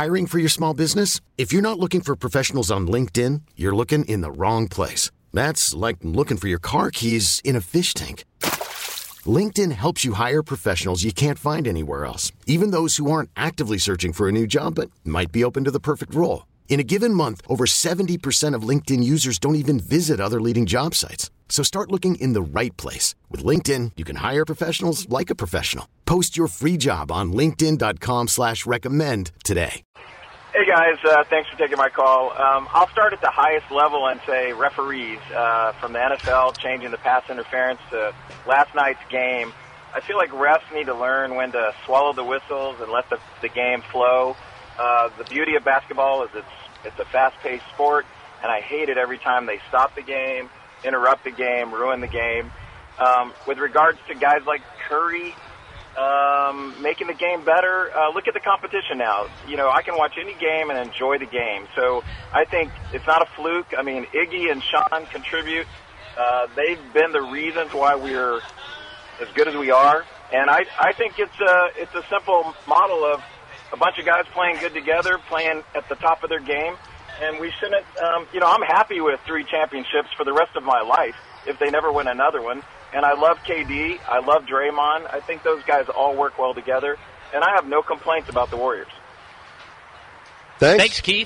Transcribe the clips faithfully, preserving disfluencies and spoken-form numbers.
Hiring for your small business? If you're not looking for professionals on LinkedIn, you're looking in the wrong place. That's like looking for your car keys in a fish tank. LinkedIn helps you hire professionals you can't find anywhere else, even those who aren't actively searching for a new job but might be open to the perfect role. In a given month, over seventy percent of LinkedIn users don't even visit other leading job sites. So start looking in the right place. With LinkedIn, you can hire professionals like a professional. Post your free job on linkedin.com slash recommend today. Hey, guys. Uh, thanks for taking my call. Um, I'll start at the highest level and say referees uh, from the N F L changing the pass interference to last night's game. I feel like refs need to learn when to swallow the whistles and let the, the game flow. Uh, the beauty of basketball is it's it's a fast-paced sport, and I hate it every time they stop the game, interrupt the game, ruin the game. Um, with regards to guys like Curry um, making the game better, uh, look at the competition now. You know, I can watch any game and enjoy the game. So I think it's not a fluke. I mean, Iggy and Sean contribute. Uh, they've been the reasons why we're as good as we are. And I, I think it's a, it's a simple model of a bunch of guys playing good together, playing at the top of their game. And we shouldn't, um, you know, I'm happy with three championships for the rest of my life if they never win another one. And I love K D. I love Draymond. I think those guys all work well together. And I have no complaints about the Warriors. Thanks. Thanks, Keith.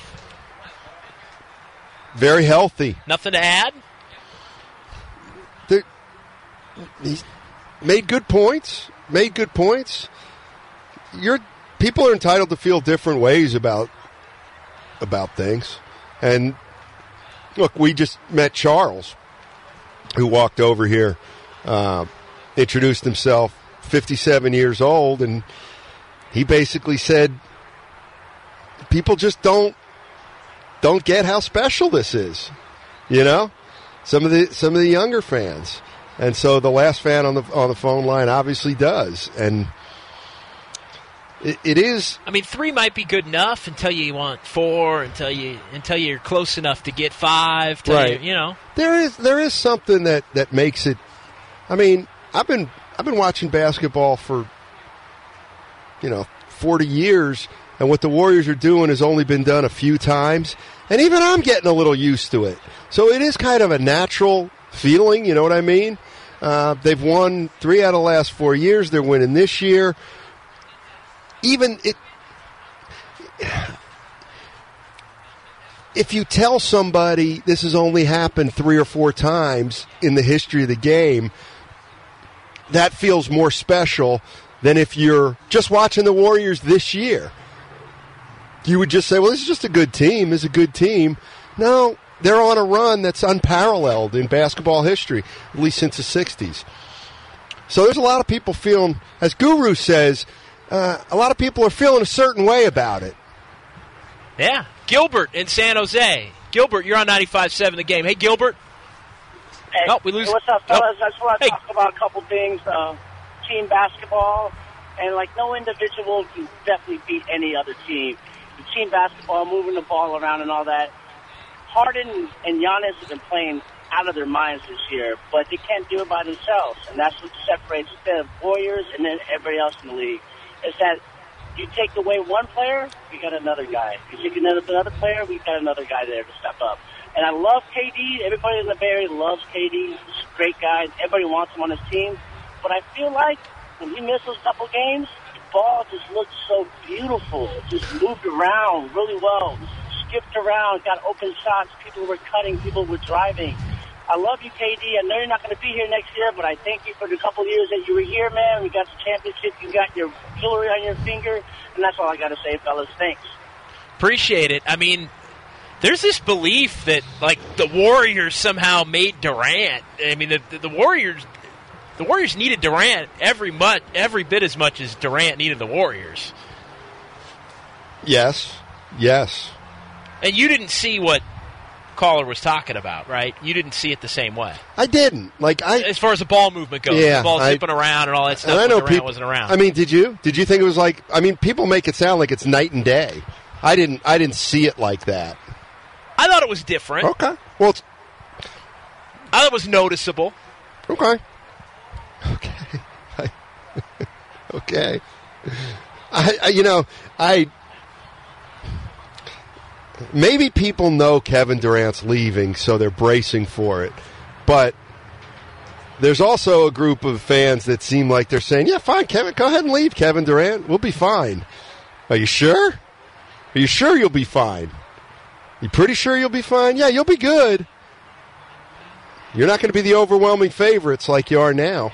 Very healthy. Nothing to add? They're, he's made good points. Made good points. You're, people are entitled to feel different ways about about things. And, look, we just met Charles, who walked over here, uh, introduced himself, fifty-seven years old, and he basically said people just don't don't get how special this is, you know? Some of the some of the younger fans. And so the last fan on the on the phone line obviously does. And It, it is. I mean, three might be good enough until you want four, until you until you're close enough to get five. Right. You, you know, there is there is something that, that makes it. I mean, I've been I've been watching basketball for you know forty years, and what the Warriors are doing has only been done a few times, and even I'm getting a little used to it. So it is kind of a natural feeling. You know what I mean? Uh, they've won three out of the last four years. They're winning this year. Even it, if you tell somebody this has only happened three or four times in the history of the game, that feels more special than if you're just watching the Warriors this year. You would just say, well, this is just a good team. This is a good team. No, they're on a run that's unparalleled in basketball history, at least since the sixties. So there's a lot of people feeling, as Guru says, Uh, a lot of people are feeling a certain way about it. Yeah. Gilbert in San Jose. Gilbert, you're on ninety-five seven The Game. Hey, Gilbert. Hey, oh, we lose. Hey, what's up, fellas? Oh. I just want to hey. talk about a couple things. Uh, team basketball, and like no individual can definitely beat any other team. The team basketball, moving the ball around and all that. Harden and Giannis have been playing out of their minds this year, but they can't do it by themselves, and that's what separates the Warriors and then everybody else in the league. Is that you take away one player, we got another guy. You take another another player, we got another guy there to step up. And I love K D. Everybody in the Bay Area loves K D. He's a great guy. Everybody wants him on his team. But I feel like when he missed those couple games, the ball just looked so beautiful. It just moved around really well, skipped around, got open shots. People were cutting, people were driving. I love you, K D. I know you're not going to be here next year, but I thank you for the couple of years that you were here, man. We got the championship. You got your jewelry on your finger, and that's all I got to say, fellas. Thanks. Appreciate it. I mean, there's this belief that, like, the Warriors somehow made Durant. I mean, the, the, the Warriors the Warriors needed Durant every, much, every bit as much as Durant needed the Warriors. Yes. Yes. And you didn't see what caller was talking about, right? You didn't see it the same way. I didn't. Like I, as far as the ball movement goes, yeah, the ball I, zipping around and all that stuff. And I know Durant people wasn't around. I mean, did you? Did you think it was like? I mean, people make it sound like it's night and day. I didn't. I didn't see it like that. I thought it was different. Okay. Well, it's, I thought it was noticeable. Okay. Okay. okay. I, I. You know. I. maybe people know Kevin Durant's leaving, so they're bracing for it. But there's also a group of fans that seem like they're saying, yeah, fine, Kevin, go ahead and leave, Kevin Durant. We'll be fine. Are you sure? Are you sure you'll be fine? You pretty sure you'll be fine? Yeah, you'll be good. You're not going to be the overwhelming favorites like you are now.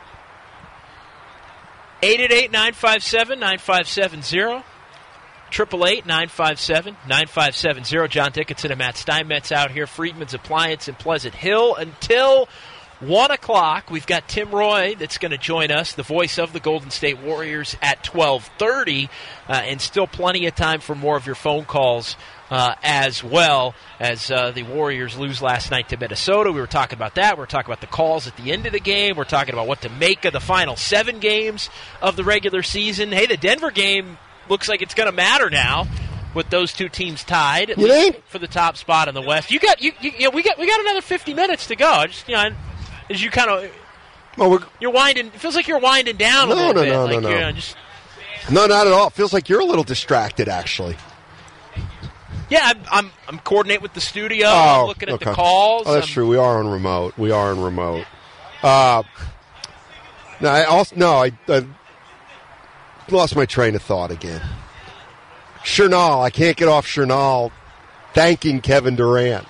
eight eight eight, nine five seven, nine five seven zero. eight eight eight, nine five seven, nine five seven zero. John Dickinson and Matt Steinmetz out here. Friedman's Appliance in Pleasant Hill until one o'clock. We've got Tim Roye that's going to join us, the voice of the Golden State Warriors, at twelve thirty, uh, and still plenty of time for more of your phone calls uh, as well as uh, the Warriors lose last night to Minnesota. We were talking about that. We were talking about the calls at the end of the game. We're talking about what to make of the final seven games of the regular season. Hey, the Denver game looks like it's going to matter now with those two teams tied, at you least think? For the top spot in the West. You got you, you, you know, we got we got another fifty minutes to go. I just you know. As you kind of, well, we're, you're winding. It feels like you're winding down a no, little no, bit. No, like no, you're, no, no. Just no, not at all. It feels like you're a little distracted, actually. Yeah, I'm. I'm, I'm coordinating with the studio. Oh, I'm looking at okay. the calls. Oh, that's I'm, true. We are on remote. We are on remote. Uh, no, I also no. I, I lost my train of thought again. Chernal. I can't get off Chernal thanking Kevin Durant.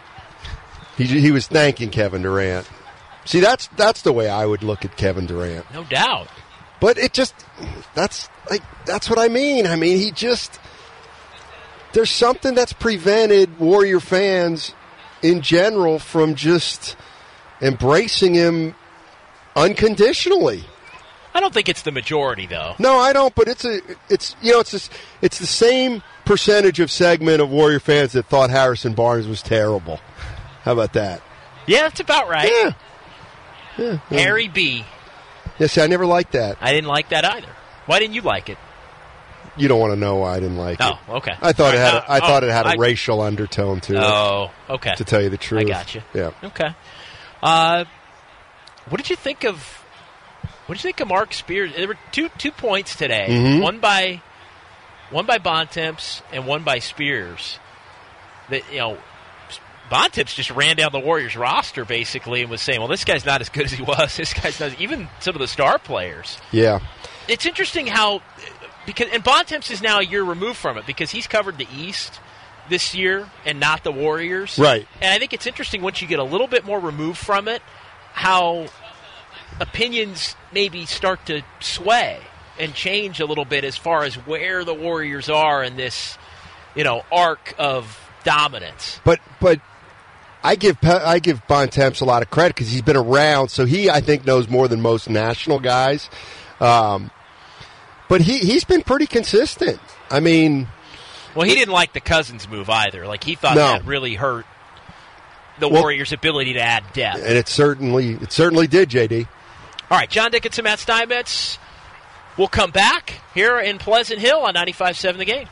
He he was thanking Kevin Durant. See, that's that's the way I would look at Kevin Durant. No doubt. But it just that's like that's what I mean. I mean, he just there's something that's prevented Warrior fans in general from just embracing him unconditionally. I don't think it's the majority, though. No, I don't. But it's a it's you know it's this, it's the same percentage of segment of Warrior fans that thought Harrison Barnes was terrible. How about that? Yeah, that's about right. Yeah. Yeah, yeah. Harry B. Yeah, see, I never liked that. I didn't like that either. Why didn't you like it? You don't want to know why I didn't like oh, it. Oh, okay. I thought right, it had. no, A, I oh, thought it had a I, racial undertone to it. Oh, okay. To tell you the truth, I got you. Yeah. Okay. Uh, what did you think of? What did you think of Mark Spears? There were two two points today. Mm-hmm. One by, one by Bontemps and one by Spears. That you know. Bontemps just ran down the Warriors roster basically and was saying, well, this guy's not as good as he was. This guy's not, even some of the star players. Yeah. It's interesting how, because and Bontemps is now a year removed from it because he's covered the East this year and not the Warriors. Right. And I think it's interesting once you get a little bit more removed from it, how opinions maybe start to sway and change a little bit as far as where the Warriors are in this, you know, arc of dominance. But, but, I give I give Bontemps a lot of credit because he's been around, so he I think knows more than most national guys. Um, but he he's been pretty consistent. I mean, well, he didn't like the Cousins move either. Like he thought no. that really hurt the well, Warriors' ability to add depth, and it certainly it certainly did. J D. All right, John Dickinson, Matt Steinmetz. We'll come back here in Pleasant Hill on ninety-five point seven The Game.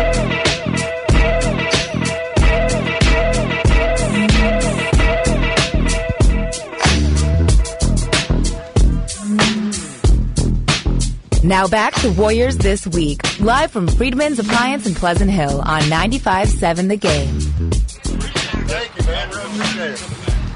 Now back to Warriors This Week, live from Friedman's Appliance in Pleasant Hill on ninety-five point seven The Game. Thank you, man. Really appreciate it.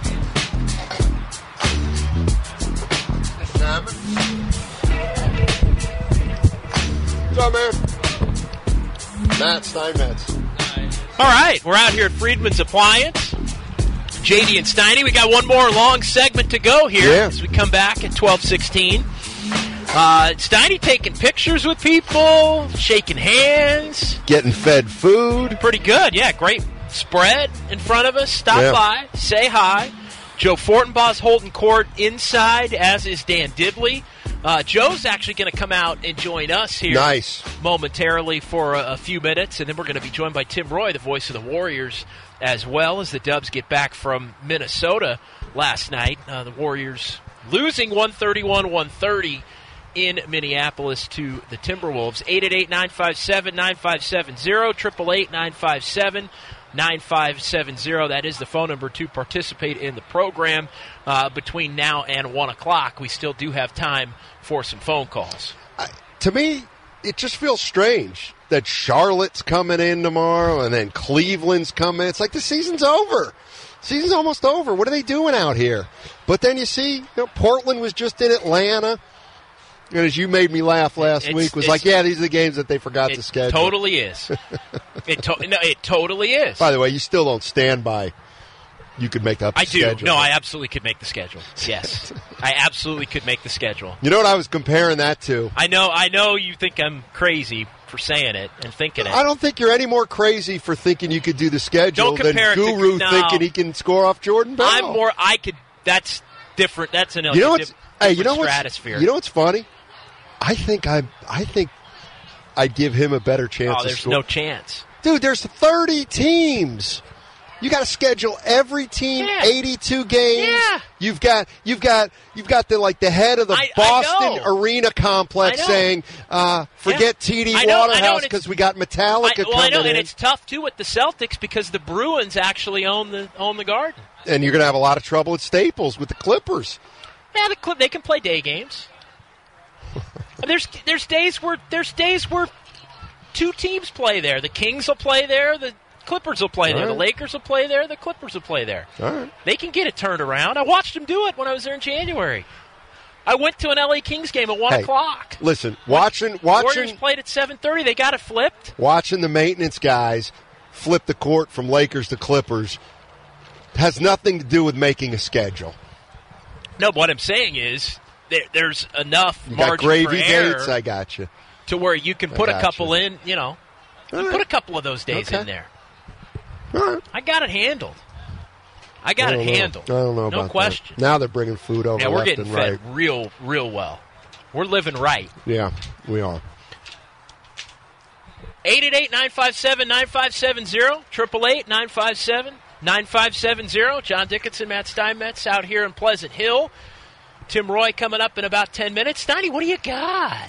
What's up, man? Matt Steinmetz. All right, we're out here at Friedman's Appliance. J D and Steiny, we got one more long segment to go here yeah. as we come back at twelve sixteen. Uh, Steiny taking pictures with people, shaking hands. Getting fed food. Pretty good, yeah. Great spread in front of us. Stop yeah. by, say hi. Joe Fortenbaugh's holding court inside, as is Dan Dibley. Uh, Joe's actually going to come out and join us here nice. momentarily for a, a few minutes, and then we're going to be joined by Tim Roye, the voice of the Warriors, as well as the Dubs get back from Minnesota last night. Uh, the Warriors losing one thirty-one one thirty in Minneapolis to the Timberwolves. eight eight eight, nine five seven, nine five seven zero, eight eight eight, nine five seven, nine five seven zero. That is the phone number to participate in the program. Uh, between now and one o'clock, we still do have time for some phone calls. I, to me, it just feels strange that Charlotte's coming in tomorrow and then Cleveland's coming. It's like the season's over. Season's almost over. What are they doing out here? But then you see, you know, Portland was just in Atlanta. And as you made me laugh last it's, week, was like, yeah, these are the games that they forgot it to schedule. Totally is. it to- no, it totally is. By the way, you still don't stand by you could make up the I do. schedule. No, I absolutely could make the schedule. Yes. I absolutely could make the schedule. You know what I was comparing that to? I know I know you think I'm crazy for saying it and thinking it. I don't think you're any more crazy for thinking you could do the schedule Don't than compare it to- Guru no. thinking he can score off Jordan Bell. I'm more I could that's different. That's an You know what's diff- hey, you know what's, stratosphere. you know what's funny? I think I I think I'd give him a better chance Oh, of there's scoring. no chance. Dude, there's thirty teams. You got to schedule every team Yeah. eighty-two games. Yeah. You've got you've got you've got the like the head of the I- I Boston know. Arena complex I know. saying, uh, "Forget Yeah. T D I know, I know, Waterhouse and because it's- we got Metallica I, well, I know, coming and in." it's tough too with the Celtics because the Bruins actually own the own the Garden. And you're going to have a lot of trouble at Staples with the Clippers. Yeah, the Clip they can play day games. there's there's days where there's days where two teams play there. The Kings will play there. The Clippers will play All there. right. The Lakers will play there. The Clippers will play there. All right. They can get it turned around. I watched them do it when I was there in January. I went to an L A Kings game at one Hey, o'clock. Listen, watching Warriors watching played at seven thirty. They got it flipped. watching the maintenance guys flip the court from Lakers to Clippers has nothing to do with making a schedule. No, but what I'm saying is there, there's enough You got margin gravy for error dates, I got you. to where you can put a got couple you. in. You know, you All put right. a couple of those days Okay. in there. All right. I got it handled. I got I it don't know. handled. I don't know no about question. that. Now they're bringing food over Yeah, we're left getting and fed right. real, real well. We're living right. Yeah, we are. eight eight eight, nine five seven, nine five seven zero, eight eight eight, nine five seven, nine five seven zero. John Dickinson, Matt Steinmetz out here in Pleasant Hill. Tim Roy coming up in about ten minutes. Steiny, what do you got?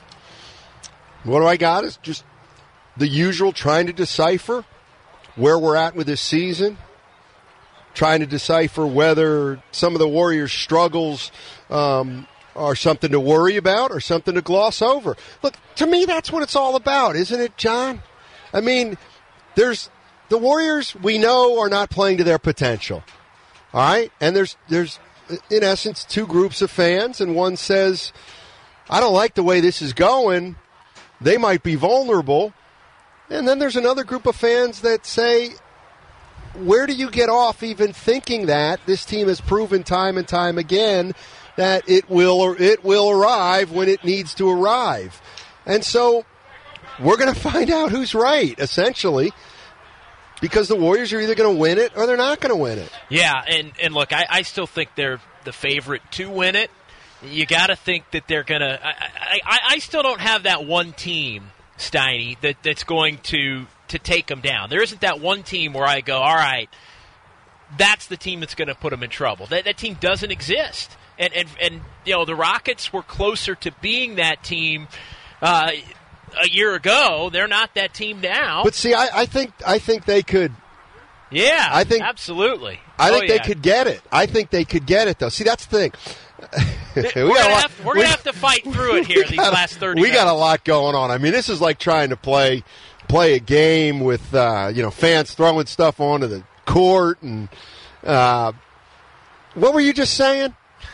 What do I got is just the usual, trying to decipher where we're at with this season, trying to decipher whether some of the Warriors' struggles um, are something to worry about or something to gloss over. Look, to me, that's what it's all about, isn't it, John? I mean, there's the Warriors we know are not playing to their potential, all right? And there's there's in essence two groups of fans, and one says, I don't like the way this is going. They might be vulnerable. And then there's another group of fans that say, where do you get off even thinking that? This team has proven time and time again that it will or it will arrive when it needs to arrive. And so we're going to find out who's right, essentially, because the Warriors are either going to win it or they're not going to win it. Yeah, and, and look, I, I still think they're the favorite to win it. You got to think that they're going to I, I, I still don't have that one team, Steiny, that, that's going to, to take them down. There isn't that one team where I go, all right, that's the team that's going to put them in trouble. That, that team doesn't exist. And, and, and, you know, the Rockets were closer to being that team uh, a year ago. They're not that team now. But see, I, I think I think they could. Yeah, I think absolutely. I think oh, they yeah. could get it. I think they could get it, though. See, that's the thing. we We're got a gonna, lot- have, we're we- gonna have to fight through it here we these got a- last thirty We minutes. got a lot going on. I mean, this is like trying to play play a game with uh, you know fans throwing stuff onto the court and uh, what were you just saying?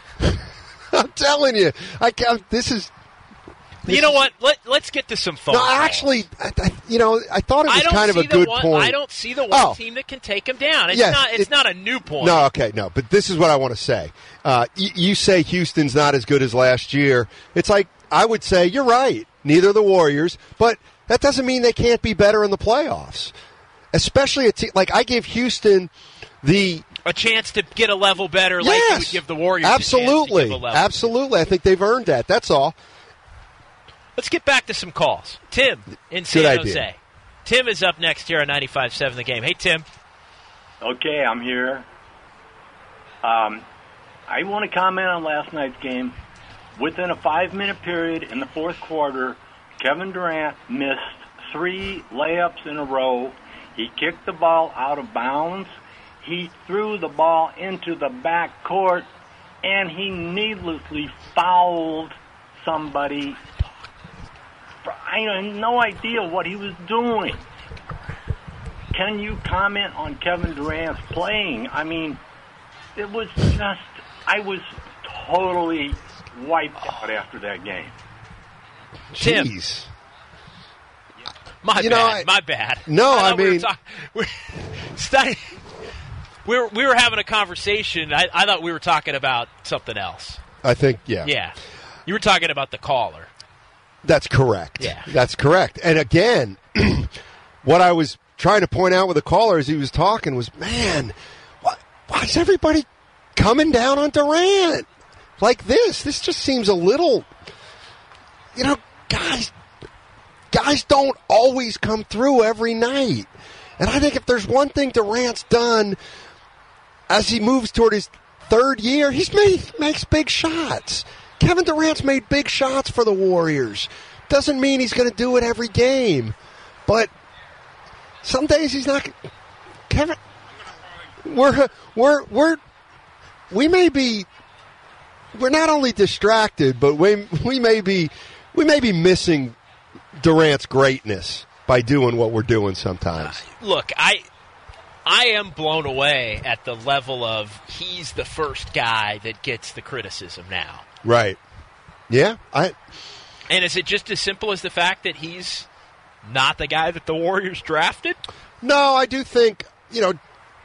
I'm telling you, I can't, this is. This You know is- what? Let, let's get to some phone No, calls. actually, I, I, you know, I thought it was I don't kind of see a the good one, point. I don't see the one Oh. team that can take them down. It's Yes, not. It's it- not a new point. No, okay, no. But this is what I want to say. Uh, y- you say Houston's not as good as last year. It's like I would say you're right. Neither are the Warriors, but that doesn't mean they can't be better in the playoffs. Especially a team like I gave Houston the A chance to get a level better, like you would yes, give the Warriors. absolutely, a chance to give a level. absolutely. I think they've earned that. That's all. Let's get back to some calls. Tim in Good San idea. Jose. Tim is up next here on ninety-five point seven The Game. Hey, Tim. Okay, I'm here. Um, I want to comment on last night's game. Within a five-minute period in the fourth quarter, Kevin Durant missed three layups in a row. He kicked the ball out of bounds. He threw the ball into the back court, and he needlessly fouled somebody. I had no idea what he was doing. Can you comment on Kevin Durant's playing? I mean, it was just, I was totally wiped out after that game. Tim. Jeez. My You bad. know, I- my bad. No, thought I we were mean- talk- we're, study, we, were, we were having a conversation. I, I thought we were talking about something else. I think, yeah. Yeah. You were talking about the caller. That's correct. Yeah. That's correct. And again, what I was trying to point out with the caller as he was talking was, man, why, why is everybody coming down on Durant like this? This just seems a little, you know, guys, guys don't always come through every night. And I think if there's one thing Durant's done as he moves toward his third year, he's made makes big shots. Kevin Durant's made big shots for the Warriors. Doesn't mean he's going to do it every game, but some days he's not. Kevin, we're we're we're we may be we're not only distracted, but we we may be we may be missing Durant's greatness by doing what we're doing sometimes. Uh, look, I I am blown away at the level of he's the first guy that gets the criticism now. Right. Yeah. I. And is it just as simple as the fact that he's not the guy that the Warriors drafted? No, I do think, you know.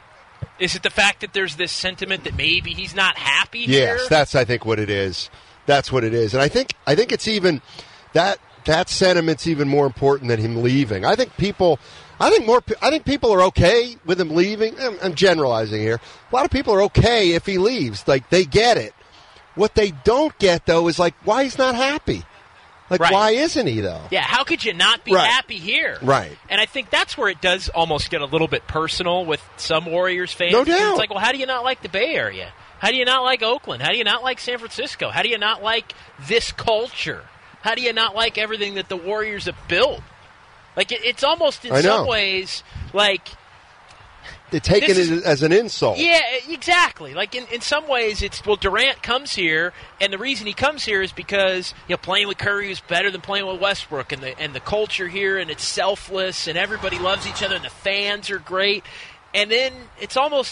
Is it the fact that there's this sentiment that maybe he's not happy here? Yes, that's I think what it is. That's what it is. And I think I think it's even that that sentiment's even more important than him leaving. I think people I think more I think people are okay with him leaving. I'm, I'm generalizing here. A lot of people are okay if he leaves. Like they get it. What they don't get, though, is, like, why he's not happy. Like, right. Why isn't he, though? Yeah, how could you not be right. happy here? Right. And I think that's where it does almost get a little bit personal with some Warriors fans. No doubt. It's like, well, how do you not like the Bay Area? How do you not like Oakland? How do you not like San Francisco? How do you not like this culture? How do you not like everything that the Warriors have built? Like, it, it's almost in some ways like... They're taking is, it as an insult. Yeah, exactly. Like, in, in some ways, it's, well, Durant comes here, and the reason he comes here is because, you know, playing with Curry is better than playing with Westbrook, and the, and the culture here, and it's selfless, and everybody loves each other, and the fans are great. And then it's almost,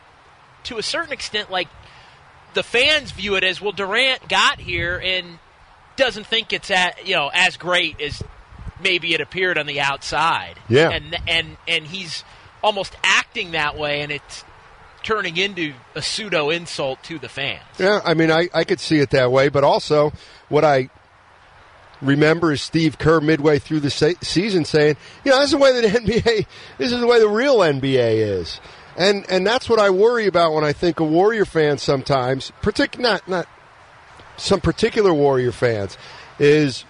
to a certain extent, like, the fans view it as, well, Durant got here and doesn't think it's, at, you know, as great as maybe it appeared on the outside. Yeah. And And, and he's... almost acting that way, and it's turning into a pseudo-insult to the fans. Yeah, I mean, I, I could see it that way, but also what I remember is Steve Kerr midway through the se- season saying, you know, this is the way the N B A, this is the way the real N B A is. And and that's what I worry about when I think of Warrior fans sometimes, partic- not, not some particular Warrior fans, is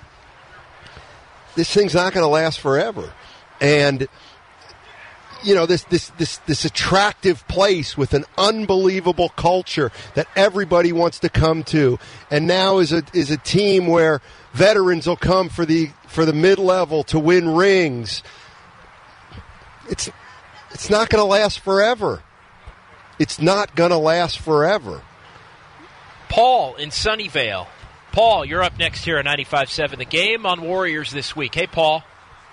this thing's not going to last forever. And... you know, this, this this this attractive place with an unbelievable culture that everybody wants to come to, and now is a is a team where veterans will come for the for the mid level to win rings. It's it's not going to last forever. It's not going to last forever. Paul in Sunnyvale. Paul, you're up next here on ninety-five seven The Game on Warriors this week. Hey, Paul.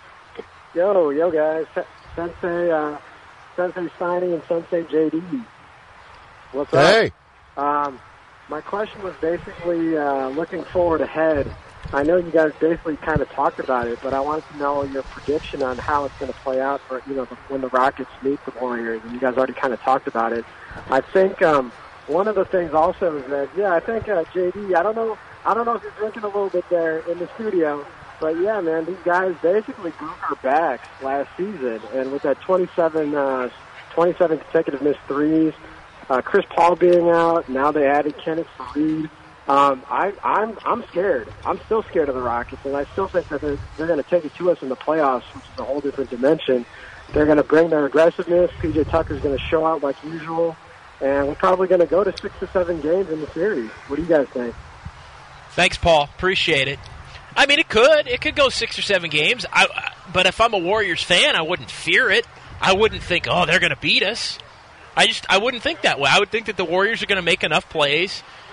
Yo, yo, guys. Sensei, uh, Sensei Steiny and Sensei J D. What's up? Hey. Um, my question was basically uh, looking forward ahead. I know you guys basically kind of talked about it, but I wanted to know your prediction on how it's going to play out for, you know, when the Rockets meet the Warriors, and you guys already kind of talked about it. I think um, one of the things also is that, yeah, I think uh, J D, I don't know, I don't know if you're drinking a little bit there in the studio, but yeah, man, these guys basically broke our backs last season, and with that twenty-seven, uh, twenty-seven consecutive missed threes, uh, Chris Paul being out, now they added Kenneth Faried. Um, I, I'm I'm scared. I'm still scared of the Rockets, and I still think that they're, they're going to take it to us in the playoffs, which is a whole different dimension. They're going to bring their aggressiveness. P J Tucker's going to show out like usual, and we're probably going to go to six to seven games in the series. What do you guys think? Thanks, Paul. Appreciate it. I mean, it could. It could go six or seven games. I, but if I'm a Warriors fan, I wouldn't fear it. I wouldn't think, oh, they're going to beat us. I just I wouldn't think that way. I would think that the Warriors are going to make enough plays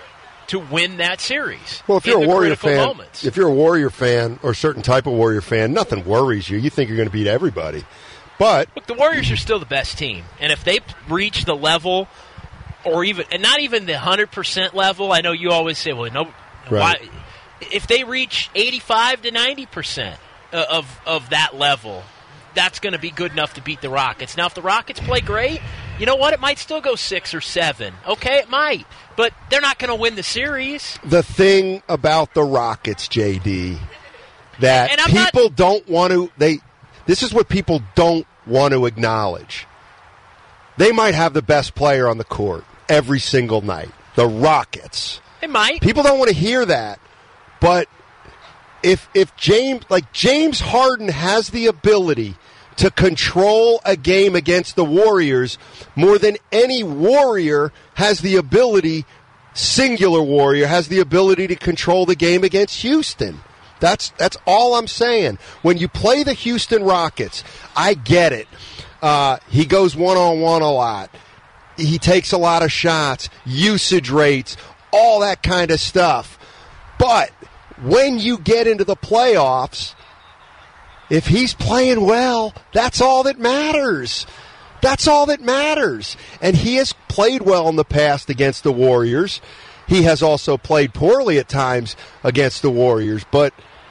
to win that series. Well, if you're a Warrior fan, moments. if you're a Warrior fan or a certain type of Warrior fan, nothing worries you. You think you're going to beat everybody. But look, the Warriors are still the best team, and if they reach the level, or even, and not even the one hundred percent level, I know you always say, well, no, right. why, if they reach eighty-five to ninety percent of of that level, that's going to be good enough to beat the Rockets. Now, if the Rockets play great, you know what? It might still go six or seven. Okay, it might, but they're not going to win the series. The thing about the Rockets, J D, that And I'm people not, don't want to. They this is what people don't want to acknowledge. They might have the best player on the court every single night. The Rockets. They might. People don't want to hear that, but if if James like James Harden has the ability to control a game against the Warriors more than any Warrior has the ability, singular Warrior has the ability to control the game against Houston. That's that's all I'm saying. When you play the Houston Rockets, I get it. Uh, he goes one-on-one a lot. He takes a lot of shots, usage rates, all that kind of stuff. But when you get into the playoffs, if he's playing well, that's all that matters. That's all that matters. And he has played well in the past against the Warriors. He has also played poorly at times against the Warriors. But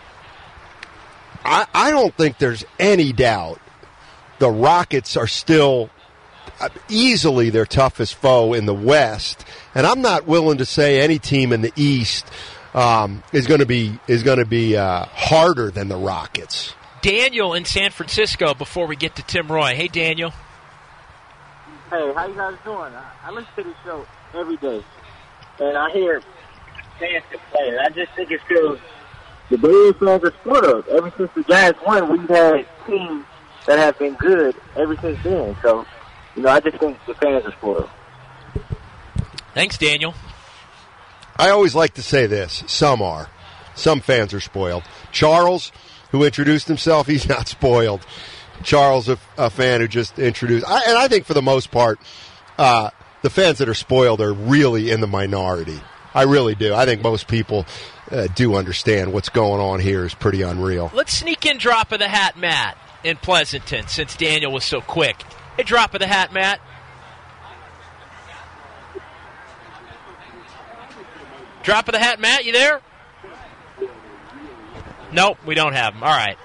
I, I don't think there's any doubt the Rockets are still easily their toughest foe in the West. And I'm not willing to say any team in the East um, is going to be is going to be uh, harder than the Rockets. Daniel in San Francisco before we get to Tim Roye. Hey, Daniel. Hey, how you guys doing? I, I listen to this show every day, and I hear fans complain. I just think it's because the Bulls fans are spoiled. Ever since the Giants won, we've had teams that have been good ever since then. So, you know, I just think the fans are spoiled. Thanks, Daniel. I always like to say this. Some are. Some fans are spoiled. Charles, who introduced himself, he's not spoiled. Charles, a, a fan who just introduced. I, and I think for the most part, uh, the fans that are spoiled are really in the minority. I really do. I think most people uh, do understand what's going on here is pretty unreal. Let's sneak in drop of the hat, Matt, in Pleasanton, since Daniel was so quick. Hey, drop of the hat, Matt. Drop of the hat, Matt, you there? Nope, we don't have him. All right.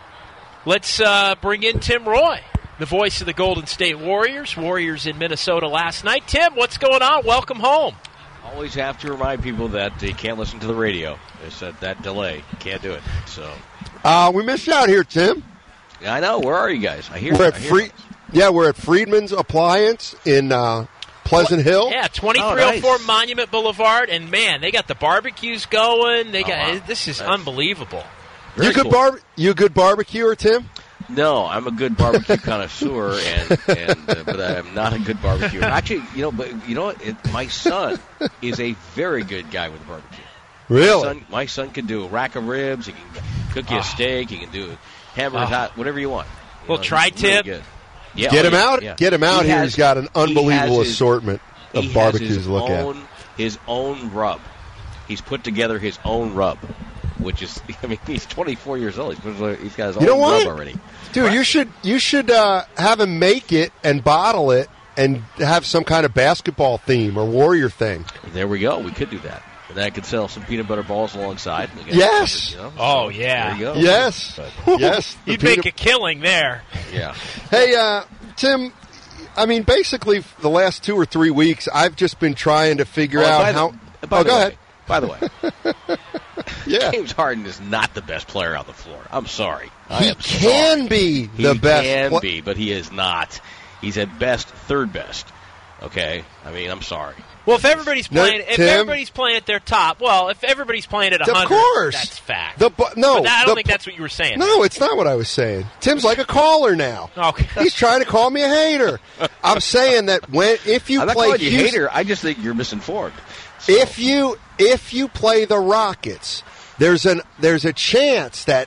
Let's uh, bring in Tim Roye, the voice of the Golden State Warriors. Warriors in Minnesota last night. Tim, what's going on? Welcome home. Always have to remind people that they can't listen to the radio. It's that, that delay. You can't do it. So, uh, we missed you out here, Tim. I know. Where are you guys? I hear. We're you. at I hear Free- Yeah, we're at Friedman's Appliance in uh, Pleasant Hill. Yeah, twenty-three oh four oh, nice. Monument Boulevard, and man, they got the barbecues going. They got oh, wow. This is nice. Unbelievable. Very you good cool. bar- You a good barbecuer, Tim? No, I'm a good barbecue connoisseur, and, and uh, but I'm not a good barbecuer. Actually, you know, but you know what? It, my son is a very good guy with a barbecue. Really? My son, my son can do a rack of ribs. He can cook you oh. a steak. He can do hamburgers, oh. hot, whatever you want. You well, know, try Tim. Really yeah, get oh, him yeah, out. Yeah. Get him out he here. Has, He's got an unbelievable his, assortment of he barbecues has his to look own, at. His own rub. He's put together his own rub. Which is, I mean, he's twenty-four years old. He's, he's got his own you know what? rub already. Dude, right. you should you should uh, have him make it and bottle it and have some kind of basketball theme or Warrior thing. There we go. We could do that. And then I could sell some peanut butter balls alongside. Yes. You know? Oh, yeah. There you go. Yes. But, yes. You'd make a killing there. Yeah. Hey, uh, Tim, I mean, basically the last two or three weeks, I've just been trying to figure oh, out how. The, by oh, the go way, ahead. By the way. Yeah. James Harden is not the best player on the floor. I'm sorry. I he can sorry. be the he best. He can pl- be, but he is not. He's at best third best. Okay? I mean, I'm sorry. Well, if everybody's playing, no, if Tim, everybody's playing at their top, well, if everybody's playing at one hundred, of course. that's fact. The, no, but I don't the, think that's what you were saying. No, it's not what I was saying. Tim's like a caller now. Okay. He's trying to call me a hater. I'm saying that when if you I'm play not calling you Houston, hater, I just think you're misinformed. So. If you if you play the Rockets, there's an there's a chance that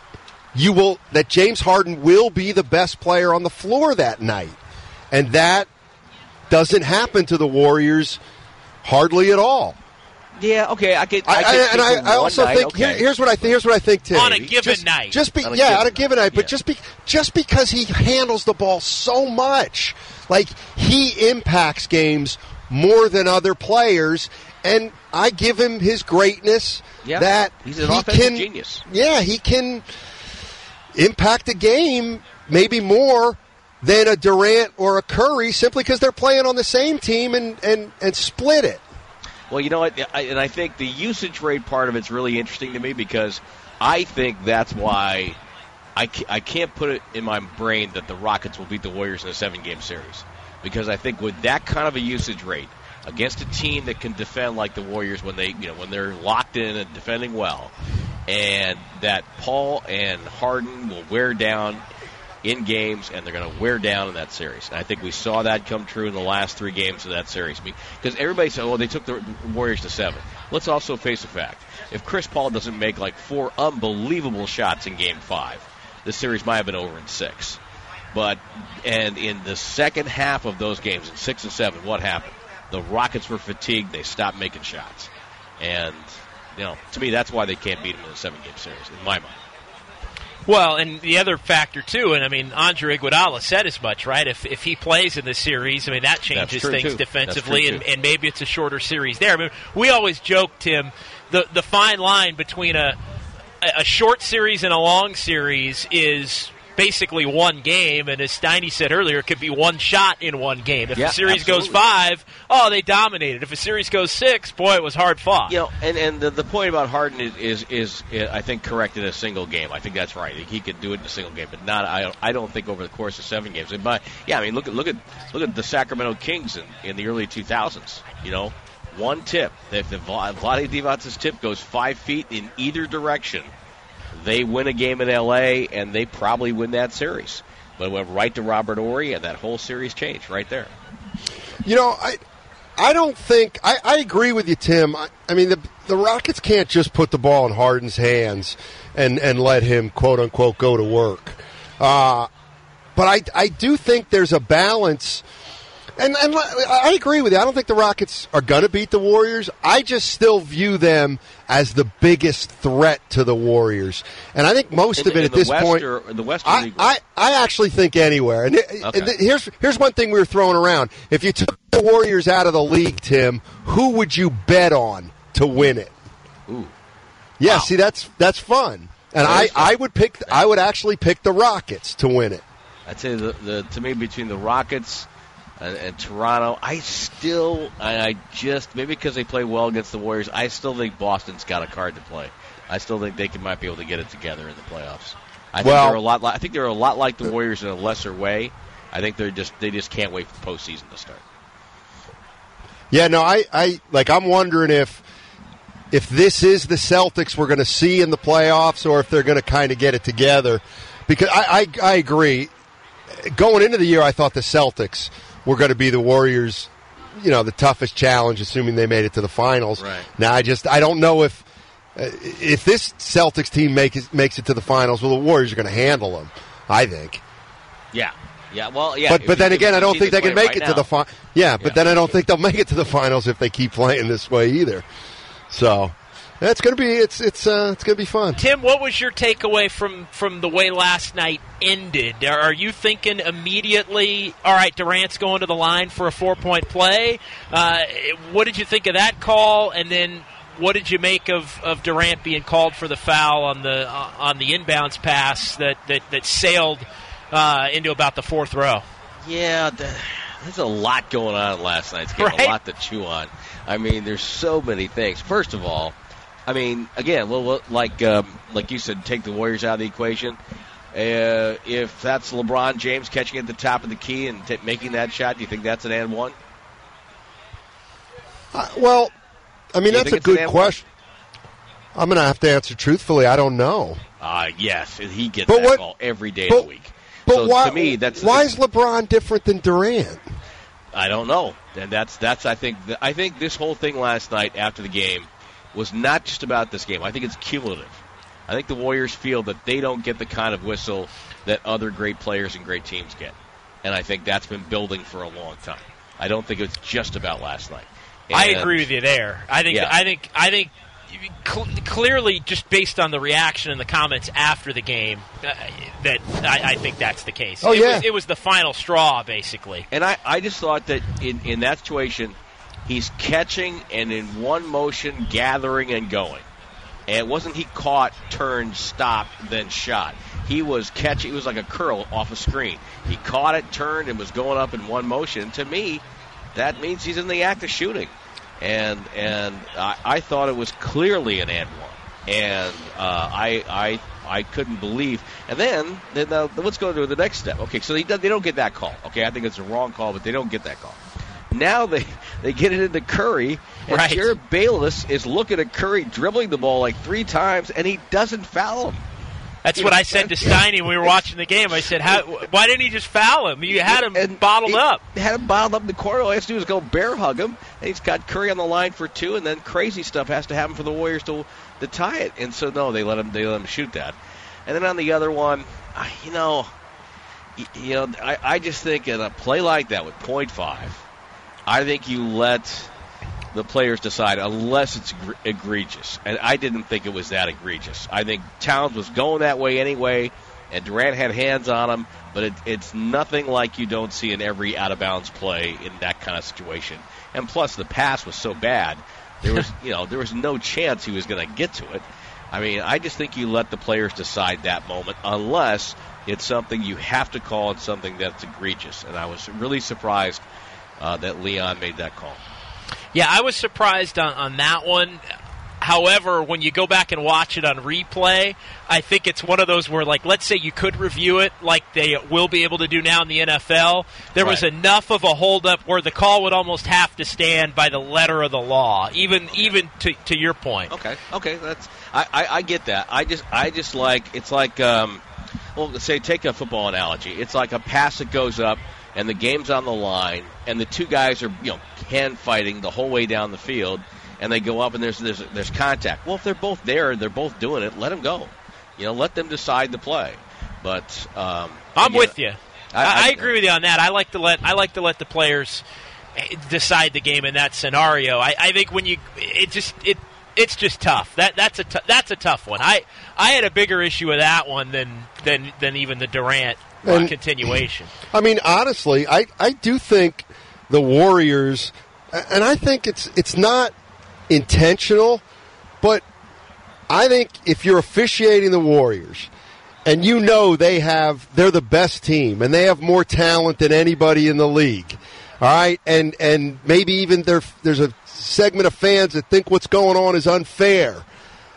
you will that James Harden will be the best player on the floor that night, and that doesn't happen to the Warriors hardly at all. Yeah, okay. I could. I, I could I, and I, I also night, think okay. here, here's what I think. Here's what I think, Tim. On a given just, night. Just be, on a yeah, given on a given night. But yeah. just be, just because he handles the ball so much, like he impacts games more than other players, and I give him his greatness. Yeah, that he's an he offensive can, genius. Yeah, he can impact a game maybe more than a Durant or a Curry simply because they're playing on the same team and, and, and split it. Well, you know what, I, and I think the usage rate part of it's really interesting to me because I think that's why I can't, I can't put it in my brain that the Rockets will beat the Warriors in a seven-game series because I think with that kind of a usage rate against a team that can defend like the Warriors when they, you know, when they're locked in and defending well, and that Paul and Harden will wear down in games, and they're going to wear down in that series. And I think we saw that come true in the last three games of that series. Because everybody said, oh, they took the Warriors to seven. Let's also face a fact. If Chris Paul doesn't make like four unbelievable shots in game five, this series might have been over in six. But, and in the second half of those games, in six and seven, what happened? The Rockets were fatigued. They stopped making shots. And, you know, to me, that's why they can't beat them in a seven-game series, in my mind. Well, and the other factor, too, and I mean, Andre Iguodala said as much, right? If if he plays in this series, I mean, that changes things too. defensively, and, too. and maybe it's a shorter series there. I mean, we always joke, Tim, the, the fine line between a, a short series and a long series is basically one game, and as Steiny said earlier, it could be one shot in one game. If yeah, a series absolutely. goes five, oh, they dominated. If a series goes six, boy, it was hard fought. You know, and, and the, the point about Harden is, is, is, is, I think, correct in a single game. I think that's right. He could do it in a single game, but not. I, I don't think over the course of seven games. But yeah, I mean, look at look at look at the Sacramento Kings in, in the early two thousands. You know, one tip. If the Vlade Divac's tip goes five feet in either direction, they win a game in L A, and they probably win that series. But it went right to Robert Horry, and that whole series changed right there. You know, I I don't think – I I agree with you, Tim. I, I mean, the the Rockets can't just put the ball in Harden's hands and, and let him, quote-unquote, go to work. Uh, but I, I do think there's a balance – And, and I agree with you. I don't think the Rockets are going to beat the Warriors. I just still view them as the biggest threat to the Warriors. And I think most in, of it in at the this West point, or the Western I, League. I, I actually think anywhere. And, okay. and here's here's one thing we were throwing around. If you took the Warriors out of the league, Tim, who would you bet on to win it? Ooh. Yeah, Wow. see, that's that's fun. And I, I would pick. I would actually pick the Rockets to win it. I'd say the, the to me between the Rockets and, and Toronto, I still, I, I just maybe because they play well against the Warriors, I still think Boston's got a card to play. I still think they can might be able to get it together in the playoffs. I think Well- they're a lot. Like, I think they're a lot like the Warriors in a lesser way. I think they're just they just can't wait for postseason to start. Yeah, no, I, I like. I'm wondering if if this is the Celtics we're going to see in the playoffs, or if they're going to kind of get it together. Because I, I, I agree. Going into the year, I thought the Celtics were going to be the Warriors, you know, the toughest challenge, assuming they made it to the finals. Right. Now, I just I don't know if uh, if this Celtics team make it, makes it to the finals. Well, the Warriors are going to handle them, I think. Yeah, yeah. Well, yeah. But if but you- then if again, you I don't see think the they can play make right it now. to the final. Yeah, but Yeah. then I don't think they'll make it to the finals if they keep playing this way either. So that's going to be it's it's uh, it's going to be fun. Tim, what was your takeaway from, from the way last night ended? Are, are you thinking immediately, all right, Durant's going to the line for a four-point play? Uh, what did you think of that call? And then what did you make of, of Durant being called for the foul on the uh, on the inbounds pass that, that, that sailed uh, into about the fourth row? Yeah, the, there's a lot going on in last night's game, Right? a lot to chew on. I mean, there's so many things. First of all, I mean, again, well, like um, like you said, take the Warriors out of the equation. Uh, if that's LeBron James catching at the top of the key and t- making that shot, do you think that's an and one? Uh, well, I mean Do you that's think a it's an good and question. I'm going to have to answer truthfully. I don't know. Uh, yes, he gets But that what- call every day but- of the week. But so why? to me, that's why is LeBron different than Durant? I don't know, and that's that's I think th- I think this whole thing last night after the game was not just about this game. I think it's cumulative. I think the Warriors feel that they don't get the kind of whistle that other great players and great teams get, and I think that's been building for a long time. I don't think it's just about last night. And, I agree with you there. I think. Yeah. I think. I think. Cl- clearly, just based on the reaction and the comments after the game, uh, that I, I think that's the case. Oh it yeah, was, it was the final straw, basically. And I, I just thought that in, in that situation, he's catching and in one motion gathering and going. And it wasn't he caught, turned, stopped, then shot. He was catching. It was like a curl off a screen. He caught it, turned, and was going up in one motion. To me, that means he's in the act of shooting. And and I, I thought it was clearly an and one, and uh, I I I couldn't believe. And then then uh, let's go to the next step. Okay, so they they don't get that call. Okay, I think it's a wrong call, but they don't get that call. Now they they get it into Curry, and right. Jared Bayless is looking at Curry dribbling the ball like three times, and he doesn't foul him. That's You what know, I said to Steiny when we were watching the game. I said, How, why didn't he just foul him? You had him and bottled he up. Had him bottled up in the corner. All he has to do is go bear hug him, and he's got Curry on the line for two, and then crazy stuff has to happen for the Warriors to to tie it. And so no, they let him they let him shoot that. And then on the other one, you know, you know, I, I just think in a play like that with point five, I think you let the players decide unless it's egregious. And I didn't think it was that egregious. I think Towns was going that way anyway, and Durant had hands on him, but it, it's nothing like you don't see in every out-of-bounds play in that kind of situation. And plus, the pass was so bad, there was, you know, there was no chance he was going to get to it. I mean, I just think you let the players decide that moment unless it's something you have to call and something that's egregious. And I was really surprised uh, that Leon made that call. Yeah, I was surprised on, on that one. However, when you go back and watch it on replay, I think it's one of those where, like, let's say you could review it like they will be able to do now in the N F L. There was Right. enough of a holdup where the call would almost have to stand by the letter of the law, even Okay. even to, to your point. Okay, okay, that's I, I, I get that. I just I just like it's like um, well, let's say take a football analogy. It's like a pass that goes up, and the game's on the line, and the two guys are you know hand fighting the whole way down the field, and they go up and there's there's there's contact. Well, if they're both there and they're both doing it, let them go. You know, let them decide the play. But um, I'm again, with you. I, I, I- agree with you on that. I like to let I like to let the players decide the game in that scenario. I, I think when you it just it it's just tough. That that's a t- that's a tough one. I I had a bigger issue with that one than than than even the Durant uh, And- continuation. I mean, honestly, I, I do think the Warriors, and I think it's it's not intentional, but I think if you're officiating the Warriors and you know they have they're the best team and they have more talent than anybody in the league, all right, and and maybe even there there's a segment of fans that think what's going on is unfair.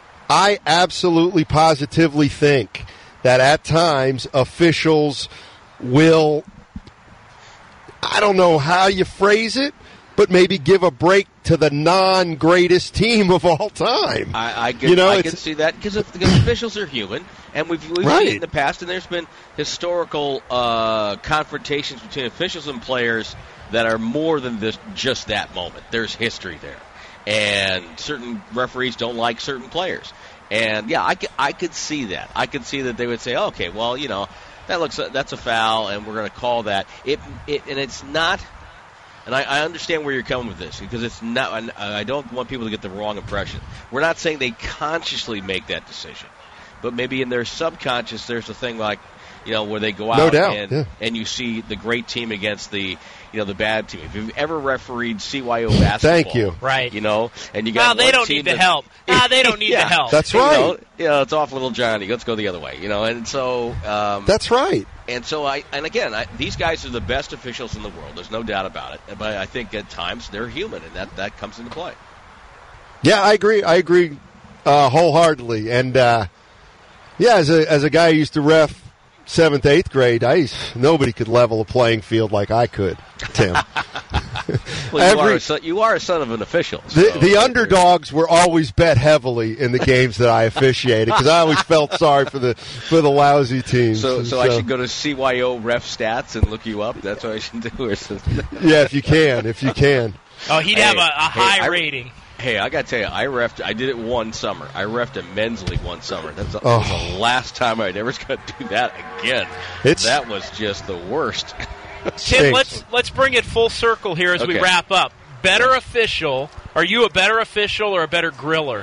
I absolutely positively think that at times officials will, I don't know how you phrase it, but maybe give a break to the non-greatest team of all time. I, I can, You know, I it's- can see that because officials are human, and we've, we've Right. seen it in the past, and there's been historical uh, confrontations between officials and players that are more than this, just that moment. There's history there, and certain referees don't like certain players. And, yeah, I could, I could see that. I could see that they would say, okay, well, you know, that looks that's a foul, and we're going to call that. It, it and it's not, and I, I understand where you're coming with this, because it's not, and I don't want people to get the wrong impression. We're not saying they consciously make that decision, but maybe in their subconscious there's a thing like, you know, where they go out No doubt, and, yeah. and you see the great team against the, you know, the bad team. If you've ever refereed C Y O basketball, Thank you. Right. You know, and you Well, got they one don't team need the that- help. Ah, they don't need Yeah. the help. That's You right. know, you know, it's off little Johnny. Let's go the other way. You know, and so um, That's right. and so I and again, I, these guys are the best officials in the world. There's no doubt about it. But I think at times they're human, and that, that comes into play. Yeah, I agree. I agree uh, wholeheartedly. And uh, yeah, as a as a guy who used to ref seventh, eighth grade, I nobody could level a playing field like I could, Tim. Well, you, Every- are a son, you are a son of an official. The, so- the underdogs were always bet heavily in the games that I officiated because I always felt sorry for the for the lousy teams. So, And so I should go to C Y O ref stats and look you up. That's what I should do. Or something. Yeah, if you can, if you can. Oh, he'd Hey, have a, a hey, high I- rating. Hey, I got to tell you, I refed. I did it one summer. I refed a men's league one summer. That's the, Oh. that was the last time I'd ever going to do that again. It's- that was just the worst. Tim, Stinks. let's let's bring it full circle here as we Okay. wrap up. better official? Are you a better official or a better griller?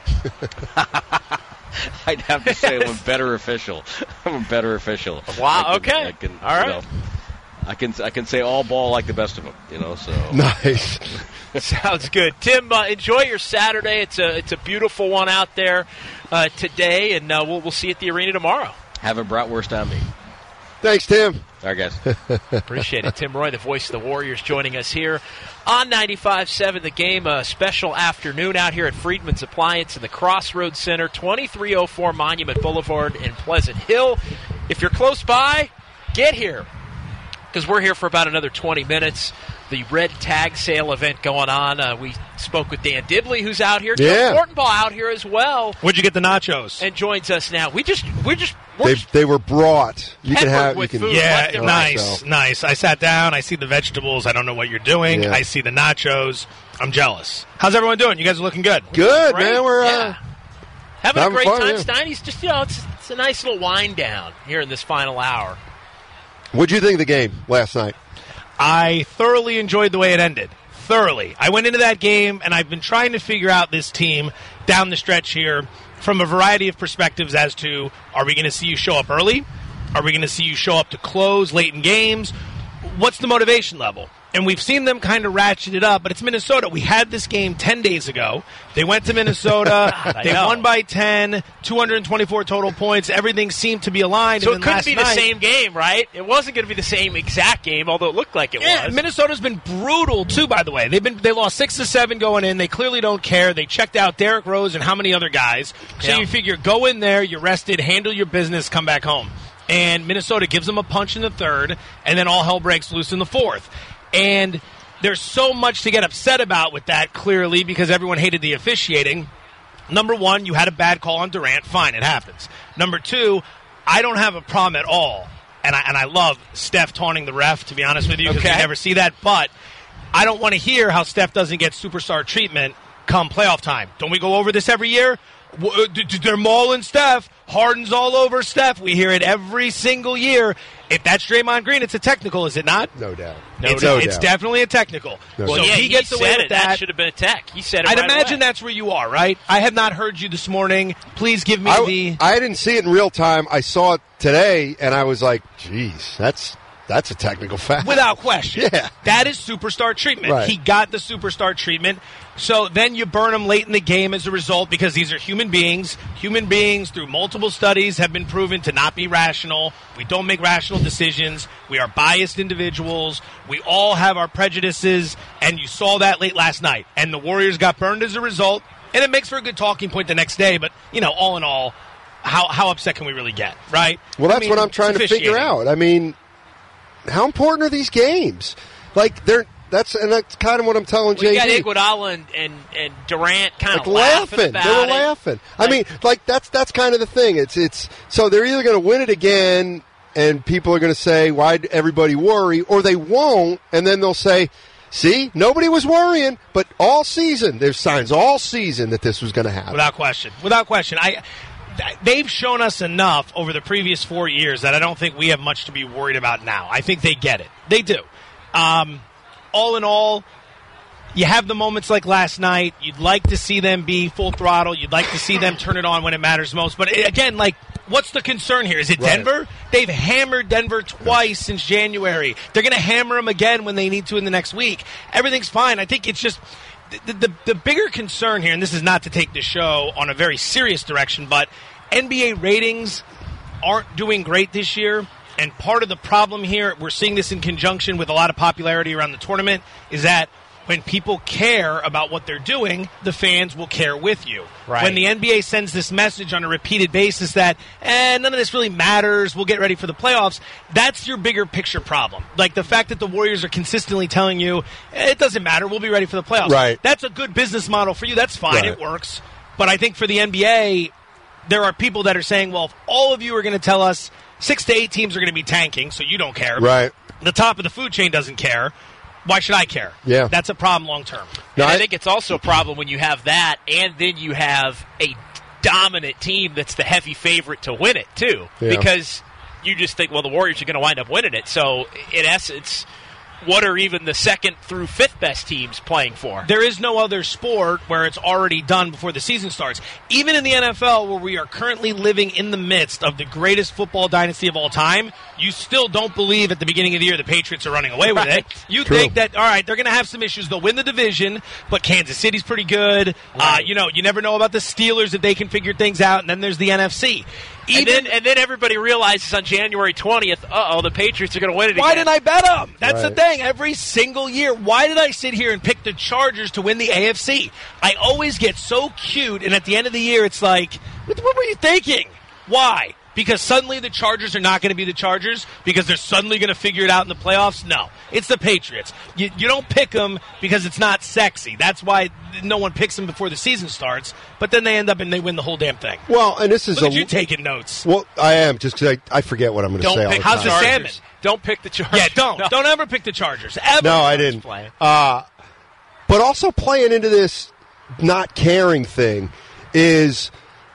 I'd have to say I'm a better official. I'm a better official. Wow. I can, okay. I can, all right. You know, I can I can say all ball like the best of them. You know. So nice. Sounds good, Tim. Uh, enjoy your Saturday. It's a it's a beautiful one out there uh, today, and uh, we'll we'll see you at the arena tomorrow. Have a bratwurst on me. Thanks, Tim. All right, guys. Appreciate it. Tim Roye, the voice of the Warriors, joining us here on ninety-five point seven The Game. A special afternoon out here at Friedman's Appliance in the Crossroads Center, twenty-three oh four Monument Boulevard in Pleasant Hill. If you're close by, get here, because we're here for about another twenty minutes. The red tag sale event going on. Uh, we spoke with Dan Dibley, who's out here. Yeah. Joe Fortenbaugh out here as well. Where'd you get the nachos? And joins us now. We just, we're just, we're They, just they were brought. You can have. You with can, food. Yeah, left and right. nice, So. nice. I sat down. I see the vegetables. I don't know what you're doing. Yeah. I see the nachos. I'm jealous. How's everyone doing? You guys are looking good. Good, Great. man. We're uh, Yeah. having a having great fun, time. yeah. Steiny's just, you know, it's, it's a nice little wind down here in this final hour. What'd you think of the game last night? I thoroughly enjoyed the way it ended. Thoroughly. I went into that game, and I've been trying to figure out this team down the stretch here from a variety of perspectives as to, are we going to see you show up early? Are we going to see you show up to close late in games? What's the motivation level? And we've seen them kind of ratchet it up, but it's Minnesota. We had this game ten days ago. They went to Minnesota. God, they know. won by ten, two hundred twenty-four total points. Everything seemed to be aligned. So and it then couldn't last be the night, same game, right? It wasn't going to be the same exact game, although it looked like it Yeah, was. Minnesota's been brutal too. By the way, they've been they lost six to seven going in. They clearly don't care. They checked out Derrick Rose and how many other guys. So Yeah. you figure go in there, you're rested, handle your business, come back home. And Minnesota gives them a punch in the third, and then all hell breaks loose in the fourth. And there's so much to get upset about with that, clearly, because everyone hated the officiating. Number one, you had a bad call on Durant. Fine, it happens. Number two, I don't have a problem at all. And I, and I love Steph taunting the ref, to be honest with you, because Okay. you never see that. But I don't want to hear how Steph doesn't get superstar treatment come playoff time. Don't we go over this every year? W- d- d- They're mauling Steph. Harden's all over Steph. We hear it every single year. If that's Draymond Green, it's a technical, is it not? No doubt. it's, no it's doubt. definitely a technical. No so well, yeah, he gets he away said with it. that. should have been a tech. He said it I'd right imagine away. that's where you are, right? I have not heard you this morning. Please give me I, the... I didn't see it in real time. I saw it today, and I was like, "Geez, that's that's a technical foul." Without question. Yeah. That is superstar treatment. Right. He got the superstar treatment. So then you burn him late in the game as a result, because these are human beings. Human beings, through multiple studies, have been proven to not be rational. We don't make rational decisions. We are biased individuals. We all have our prejudices, and you saw that late last night. And the Warriors got burned as a result, and it makes for a good talking point the next day. But, you know, all in all, how how upset can we really get, right? Well, I that's mean, what I'm trying to it's figure officiating. out. I mean, how important are these games? Like they're that's and that's kind of what I'm telling We J got D. Iguodala and, and, and Durant kind Like of laughing, laughing, about they were it. laughing. I Like- mean, like that's that's kind of the thing. It's it's so they're either going to win it again, and people are going to say, "Why'd everybody worry?" or they won't, and then they'll say, "See, nobody was worrying, but all season there's signs all season that this was going to happen." Without question. Without question. I th- they've shown us enough over the previous four years that I don't think we have much to be worried about now. I think they get it. They do. Um, all in all, you have the moments like last night. You'd like to see them be full throttle. You'd like to see them turn it on when it matters most. But eh, again, like, what's the concern here? Is it Right. Denver? They've hammered Denver twice since January. They're going to hammer them again when they need to in the next week. Everything's fine. I think it's just the, the, the bigger concern here, and this is not to take the show on a very serious direction, but N B A ratings aren't doing great this year. And part of the problem here, we're seeing this in conjunction with a lot of popularity around the tournament, is that when people care about what they're doing, the fans will care with you. Right. When the N B A sends this message on a repeated basis that, eh, none of this really matters, we'll get ready for the playoffs, that's your bigger picture problem. Like the fact that the Warriors are consistently telling you, eh, it doesn't matter, we'll be ready for the playoffs. Right. That's a good business model for you. That's fine. Right. It works. But I think for the N B A, there are people that are saying, well, if all of you are going to tell us six to eight teams are going to be tanking, so you don't care. Right. The top of the food chain doesn't care. Why should I care? Yeah. That's a problem long term. No, and I, I- think it's also a problem when you have that, and then you have a dominant team that's the heavy favorite to win it too, Yeah. because you just think, well, the Warriors are going to wind up winning it. So in essence, what are even the second through fifth best teams playing for? There is no other sport where it's already done before the season starts. Even in the N F L, where we are currently living in the midst of the greatest football dynasty of all time, you still don't believe at the beginning of the year the Patriots are running away with Right. it. You True. think that, all right, they're going to have some issues. They'll win the division, but Kansas City's pretty good. Uh, you know, you never know about the Steelers if they can figure things out, and then there's the N F C. And then, and then everybody realizes on January twentieth, uh-oh, the Patriots are going to win it Why again. didn't I bet them? That's Right. the thing. Every single year, why did I sit here and pick the Chargers to win the A F C? I always get so cute, and at the end of the year, it's like, what, what were you thinking? Why? Because suddenly the Chargers are not going to be the Chargers? Because they're suddenly going to figure it out in the playoffs? No. It's the Patriots. You, you don't pick them because it's not sexy. That's why no one picks them before the season starts, but then they end up and they win the whole damn thing. Well, and this is Look a at you taking notes. Well, I am just because I, I forget what I'm going to Don't say all pick the How's time. the Chargers. salmon? Don't pick the Chargers. Yeah, don't. No. Don't ever pick the Chargers. Ever. No, I didn't. Uh, but also playing into this not caring thing is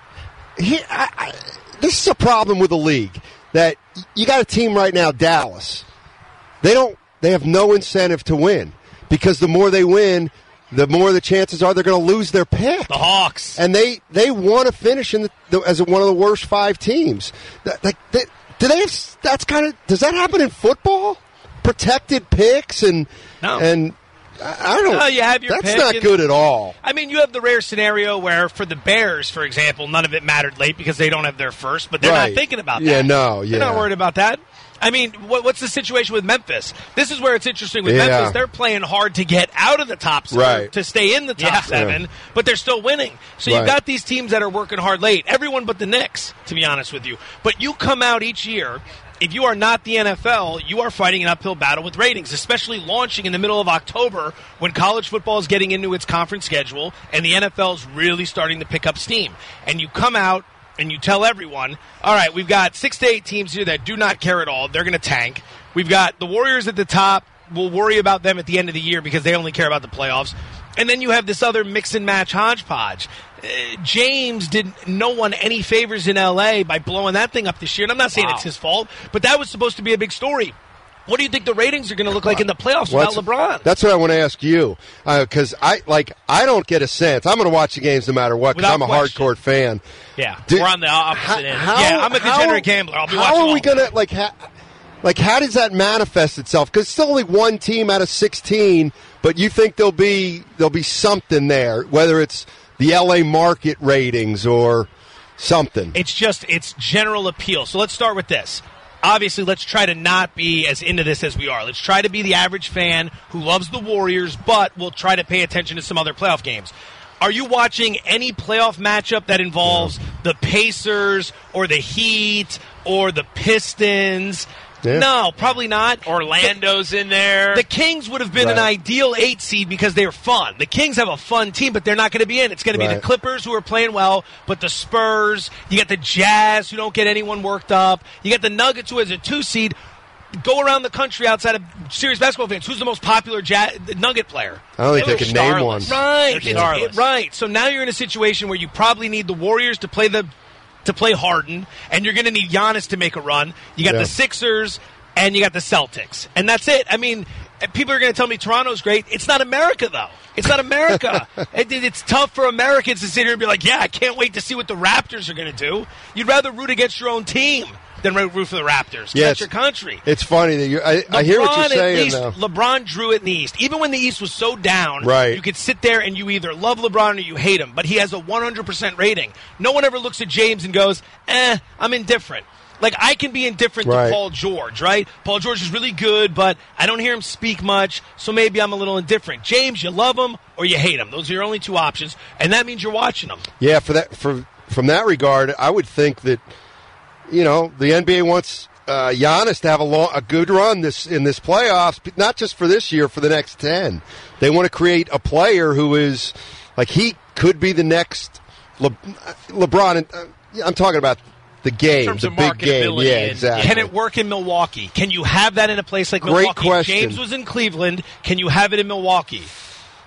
he, I, I, this is a problem with the league that you got a team right now, Dallas. They don't. They have no incentive to win because the more they win, the more the chances are they're going to lose their pick. The Hawks. And they, they want to finish in the, the, as one of the worst five teams. That, like, they, do they have? That's kind of. Does that happen in football? Protected picks and No. and I, I don't. No, you have your that's pick not and- good at all. I mean, you have the rare scenario where, for the Bears, for example, none of it mattered late because they don't have their first, but they're Right. not thinking about Yeah, that. no, They're not yeah. worried about that. I mean, what, what's the situation with Memphis? This is where it's interesting with Yeah. Memphis. They're playing hard to get out of the top seven, Right. to stay in the top Yeah. seven, Yeah. but they're still winning. So you've Right. got these teams that are working hard late. Everyone but the Knicks, to be honest with you. But you come out each year. If you are not the N F L, you are fighting an uphill battle with ratings, especially launching in the middle of October when college football is getting into its conference schedule and the N F L is really starting to pick up steam. And you come out and you tell everyone, all right, we've got six to eight teams here that do not care at all. They're going to tank. We've got the Warriors at the top. We'll worry about them at the end of the year because they only care about the playoffs. And then you have this other mix and match hodgepodge. Uh, James did no one any favors in L A by blowing that thing up this year. And I'm not saying Wow. it's his fault, but that was supposed to be a big story. What do you think the ratings are going to look like in the playoffs Well, without LeBron? That's what I want to ask you because I like I don't get a sense. I'm going to watch the games no matter what because Without I'm a question. hardcore fan. Yeah. Do- We're on the opposite How- end. how- Yeah, I'm a how- degenerate gambler. I'll be how watching are all we of them. gonna like? Ha- like, how does that manifest itself? Because it's still only one team out of sixteen, but you think there'll be there'll be something there, whether it's the L A market ratings or something. It's just, it's general appeal. So let's start with this. Obviously, let's try to not be as into this as we are. Let's try to be the average fan who loves the Warriors, but will try to pay attention to some other playoff games. Are you watching any playoff matchup that involves the Pacers or the Heat or the Pistons? Yeah. No, probably not. Orlando's in there. The Kings would have been an Right. ideal eight seed because they're fun. The Kings have a fun team, but they're not going to be in. It's going to be the Right. Clippers who are playing well, but the Spurs, you got the Jazz who don't get anyone worked up. You got the Nuggets who, as a two seed, go around the country outside of serious basketball fans. Who's the most popular Ja- Nugget player? I don't think They're they can name one. starless. Right, They're it's- starless. it- right. So now you're in a situation where you probably need the Warriors to play the to play Harden, and you're going to need Giannis to make a run. You got Yeah. the Sixers, and you got the Celtics, and that's it. I mean, people are going to tell me Toronto's great. It's not America, though. It's not America. it, it- it's tough for Americans to sit here and be like, "Yeah, I can't wait to see what the Raptors are going to do." You'd rather root against your own team than root for the Raptors. 'Cause Yeah, that's your it's- country. It's funny that you. I, I hear what LeBron, you're at saying. least, though. LeBron drew it in the East. Even when the East was so down, Right. you could sit there and you either love LeBron or you hate him. But he has a one hundred percent rating. No one ever looks at James and goes, eh, I'm indifferent. Like, I can be indifferent Right. to Paul George, right? Paul George is really good, but I don't hear him speak much, so maybe I'm a little indifferent. James, you love him or you hate him. Those are your only two options, and that means you're watching them. Yeah, for that, for from that regard, I would think that you know the N B A wants uh, Giannis to have a long, a good run this in this playoffs, but not just for this year, for the next ten. They want to create a player who is like he could be the next Le, LeBron. And uh, I'm talking about the game, terms the of big game. marketability Yeah, and- exactly. Can it work in Milwaukee? Can you have that in a place like Great Milwaukee? question. James was in Cleveland. Can you have it in Milwaukee?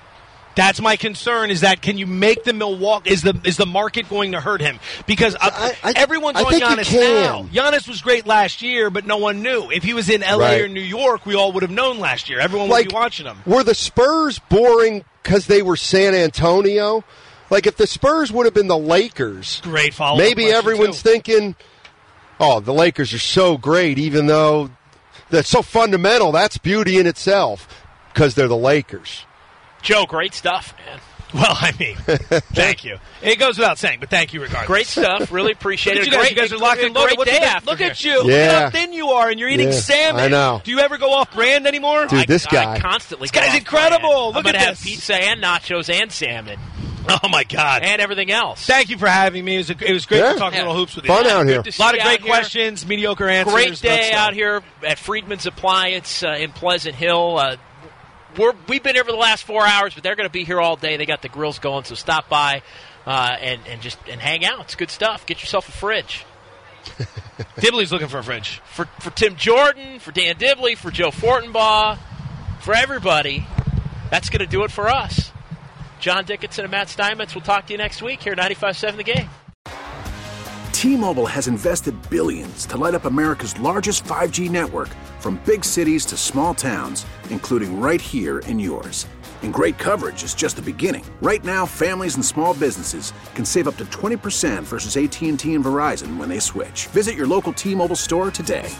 That's my concern. Is that can you make the Milwaukee? Is the is the market going to hurt him? Because I, I, everyone's I on think you Giannis can. now. Giannis was great last year, but no one knew. If he was in L A Right. or New York, we all would have known last year. Everyone would Like, be watching him. Were the Spurs boring because they were San Antonio? Like, if the Spurs would have been the Lakers, Great follow-up maybe question, everyone's too. thinking, oh, the Lakers are so great, even though that's so fundamental. That's beauty in itself because they're the Lakers. Joe, great stuff, man. Well, I mean, thank you. It goes without saying, but thank you regardless. Great stuff. Really appreciate Look it. at you guys. Great, You guys are locked and loaded. Great What's day the- after Look here. at you. Look Yeah. at how thin you are, and you're eating Yeah, salmon. I know. Do you ever go off brand anymore? Dude, this I, guy. I constantly. This go guy's off incredible. brand. Look I'm gonna at have this. pizza and nachos and salmon Oh, my God. and everything else. Thank you for having me. It was, a, it was great Yeah. to talk a Yeah. little hoops with you. Fun out here. Good to A lot see of you great out here. questions, mediocre answers. Great day Let's go. out here at Friedman's Appliance uh, in Pleasant Hill. Uh, we're, we've been here for the last four hours, but they're going to be here all day. They got the grills going, so stop by uh, and, and just and hang out. It's good stuff. Get yourself a fridge. Dibley's looking for a fridge. For, for Tim Jordan, for Dan Dibley, for Joe Fortenbaugh, for everybody, that's going to do it for us. John Dickinson and Matt Steinmetz will talk to you next week here at ninety-five point seven The Game. T-Mobile has invested billions to light up America's largest five G network, from big cities to small towns, including right here in yours. And great coverage is just the beginning. Right now, families and small businesses can save up to twenty percent versus A T and T and Verizon when they switch. Visit your local T-Mobile store today.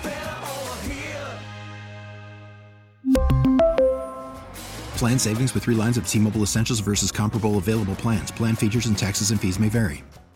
Plan savings with three lines of T-Mobile Essentials versus comparable available plans. Plan features and taxes and fees may vary.